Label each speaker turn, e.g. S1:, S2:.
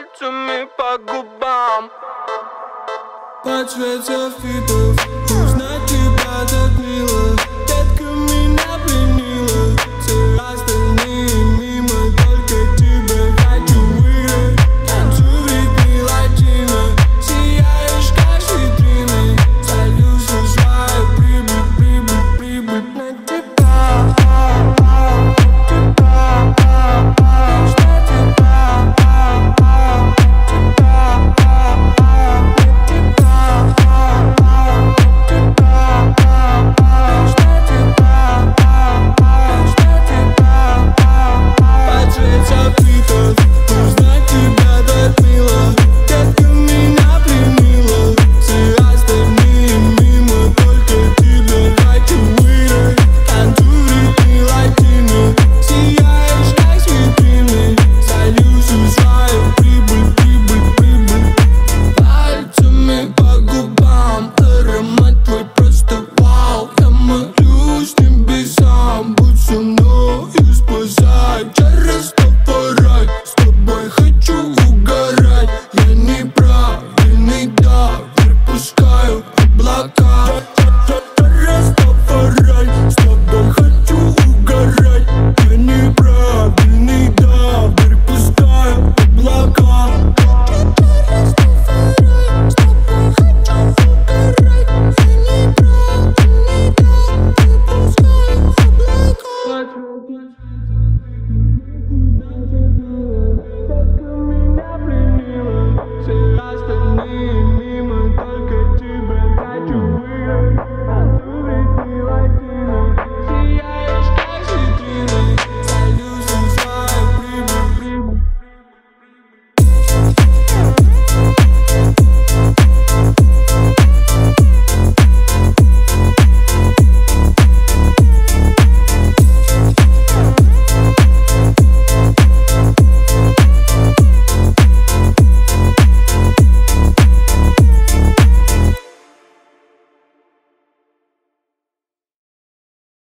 S1: пальцами по губам.
S2: Под свет софитов узнать тебя так мило. Детка меня пленила. Все остальные мимо, только тебя хочу выиграть. Танцуй в ритме латино, сияешь как с витрины. Солью всю свою прибыль на тебя. Через топорай, с тобой хочу